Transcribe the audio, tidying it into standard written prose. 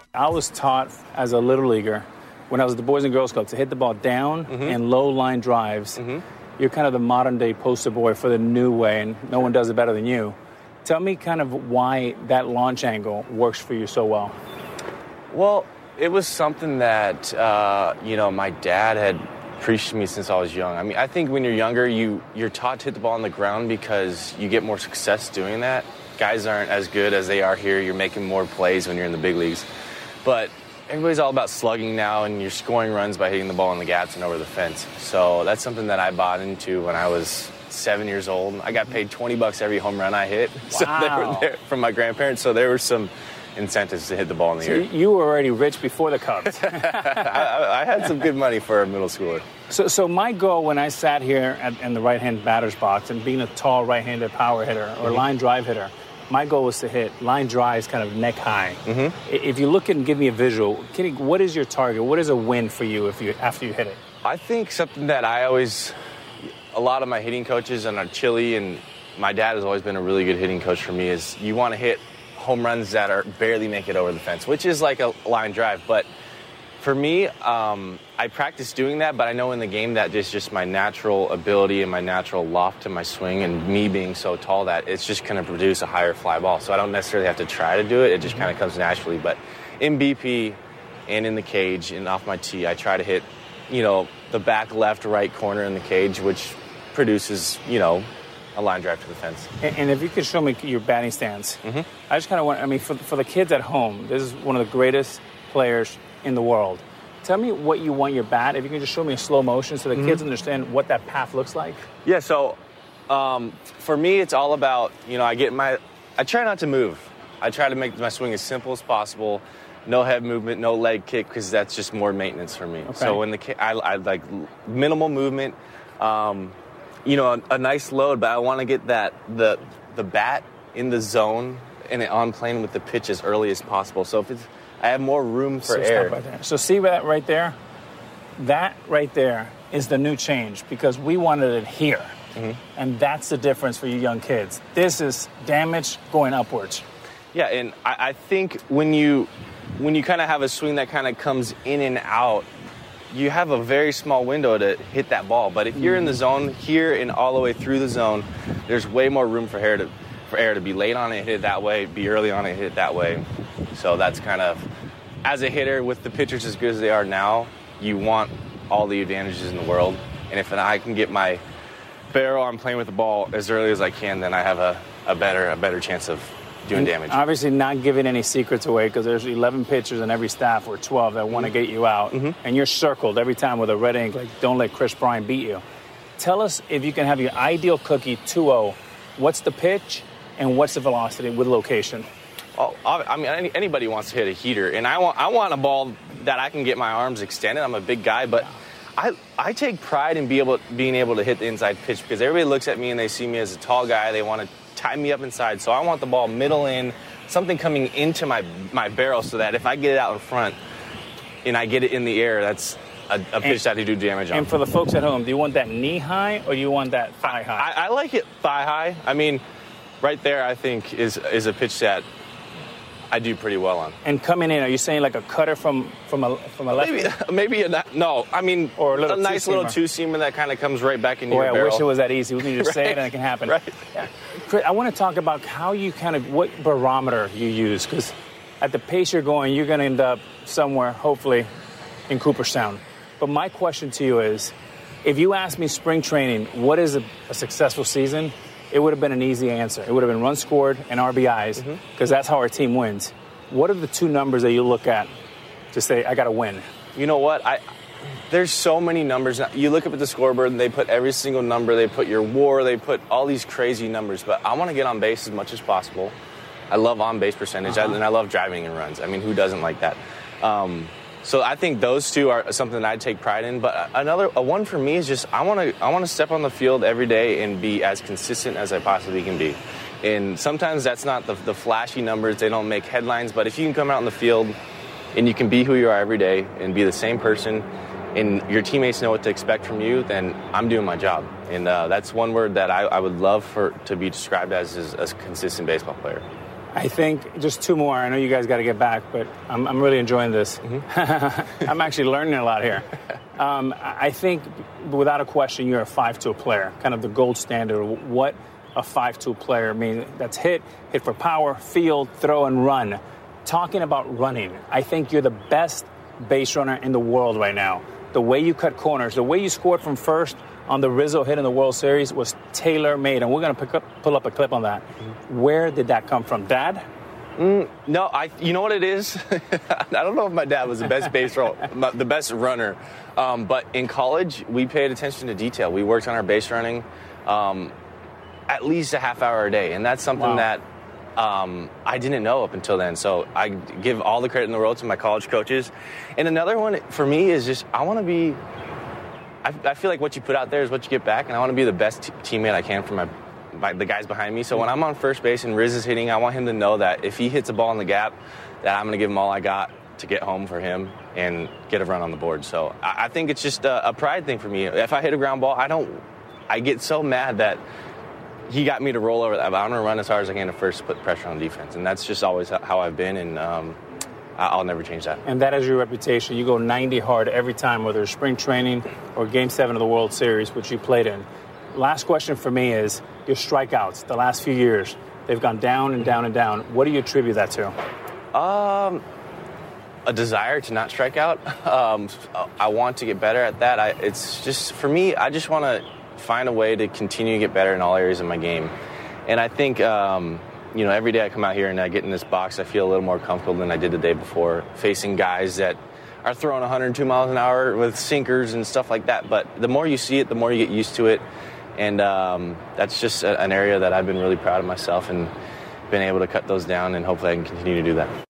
I was taught as a little leaguer when I was at the Boys and Girls Club to hit the ball down and low line drives. You're kind of the modern day poster boy for the new way, and no one does it better than you. Tell me kind of why that launch angle works for you so well. Well, it was something that, my dad had preached to me since I was young. I mean, I think when you're younger, you're taught to hit the ball on the ground because you get more success doing that. Guys aren't as good as they are here. You're making more plays when you're in the big leagues. But everybody's all about slugging now, and you're scoring runs by hitting the ball in the gaps and over the fence. So that's something that I bought into when I was 7 years old. I got paid $20 every home run I hit. Wow. So they were there from my grandparents. So there were some incentives to hit the ball in the air. You were already rich before the Cubs. I had some good money for a middle schooler. So my goal when I sat here in the right-hand batter's box and being a tall right-handed power hitter or line drive hitter, my goal was to hit line drives kind of neck high. If you look and give me a visual, what is your target? What is a win for you after you hit it? I think something that a lot of my hitting coaches and Chili and my dad has always been a really good hitting coach for me is you want to hit home runs that barely make it over the fence, which is like a line drive. But for me, I practice doing that, but I know in the game that is just my natural ability and my natural loft to my swing and me being so tall that it's just going to produce a higher fly ball. So I don't necessarily have to try to do it. It just kind of comes naturally. But in BP and in the cage and off my tee, I try to hit, the back left, right corner in the cage, which produces, a line drive to the fence. And if you could show me your batting stance, I just kind of want, for the kids at home, this is one of the greatest players in the world. Tell me what you want your bat. If you can just show me a slow motion so the kids understand what that path looks like. Yeah, so for me, it's all about, I try not to move. I try to make my swing as simple as possible. No head movement, no leg kick, because that's just more maintenance for me. Okay. So when I like minimal movement, a nice load, but I want to get the bat in the zone and on plane with the pitch as early as possible. So I have more room for air. Stop right there. So see that right there? That right there is the new change because we wanted it here. And that's the difference for you young kids. This is damage going upwards. Yeah, and I think when you kind of have a swing that kind of comes in and out, you have a very small window to hit that ball. But if you're in the zone here and all the way through the zone, there's way more room for air to be late on it, hit it that way, be early on it, hit it that way. So that's kind of, as a hitter, with the pitchers as good as they are now, you want all the advantages in the world. And if I can get my barrel on playing with the ball as early as I can, then I have a better chance of doing damage. Obviously not giving any secrets away because there's 11 pitchers in every staff or 12 that want to get you out. And you're circled every time with a red ink, like don't let Chris Bryant beat you. Tell us if you can have your ideal cookie 2-0, what's the pitch and what's the velocity with location? Oh, anybody wants to hit a heater, and I want a ball that I can get my arms extended. I'm a big guy, but I take pride in being able to hit the inside pitch because everybody looks at me and they see me as a tall guy. They want to tie me up inside, so I want the ball middle in, something coming into my barrel so that if I get it out in front and I get it in the air, that's a pitch that I do damage on. And for the folks at home, do you want that knee high or do you want that thigh high? I like it thigh high. I mean, right there I think is a pitch that I do pretty well on. And coming in, are you saying like a cutter from a left? Maybe no. I mean, or a nice little two-seamer that kind of comes right back into your barrel. I wish it was that easy. We can just say it and it can happen. Right. Yeah. Chris, I want to talk about how you what barometer you use, because at the pace you're going, you're going to end up somewhere, hopefully, in Cooperstown. But my question to you is, if you asked me spring training, what is a successful season? It would have been an easy answer. It would have been runs scored and RBIs, because that's how our team wins. What are the two numbers that you look at to say, I got to win? You know what? There's so many numbers. You look up at the scoreboard, and they put every single number. They put your WAR. They put all these crazy numbers. But I want to get on base as much as possible. I love on-base percentage, and I love driving in runs. I mean, who doesn't like that? So I think those two are something that I take pride in. But a one for me is just I want to step on the field every day and be as consistent as I possibly can be. And sometimes that's not the flashy numbers. They don't make headlines. But if you can come out in the field and you can be who you are every day and be the same person and your teammates know what to expect from you, then I'm doing my job. And that's one word that I would love to be described as a consistent baseball player. I think just two more. I know you guys got to get back, but I'm really enjoying this. Mm-hmm. I'm actually learning a lot here. I think, without a question, you're a 5-tool player, kind of the gold standard. What a 5-tool player means. That's hit for power, field, throw, and run. Talking about running, I think you're the best base runner in the world right now. The way you cut corners, the way you scored from first on the Rizzo hit in the World Series was tailor-made, and we're going to pull up a clip on that. Mm-hmm. Where did that come from, Dad? No, you know what it is? I don't know if my dad was the best the best runner, but in college we paid attention to detail. We worked on our base running at least a half hour a day, and that's something that I didn't know up until then. So I give all the credit in the world to my college coaches. And another one for me is just I want to be. I feel like what you put out there is what you get back, and I want to be the best teammate I can for the guys behind me. So when I'm on first base and Riz is hitting, I want him to know that if he hits a ball in the gap, that I'm going to give him all I got to get home for him and get a run on the board. So I think it's just a pride thing for me. If I hit a ground ball, I get so mad that he got me to roll over that. I'm going to run as hard as I can to first put pressure on defense, and that's just always how I've been, and I'll never change that. And that is your reputation. You go 90 hard every time, whether it's spring training or Game 7 of the World Series, which you played in. Last question for me is your strikeouts the last few years. They've gone down and down and down. What do you attribute that to? A desire to not strike out. I want to get better at that. It's just, for me, I just want to find a way to continue to get better in all areas of my game. And I think every day I come out here and I get in this box, I feel a little more comfortable than I did the day before, facing guys that are throwing 102 miles an hour with sinkers and stuff like that. But the more you see it, the more you get used to it. And that's just an area that I've been really proud of myself and been able to cut those down, and hopefully I can continue to do that.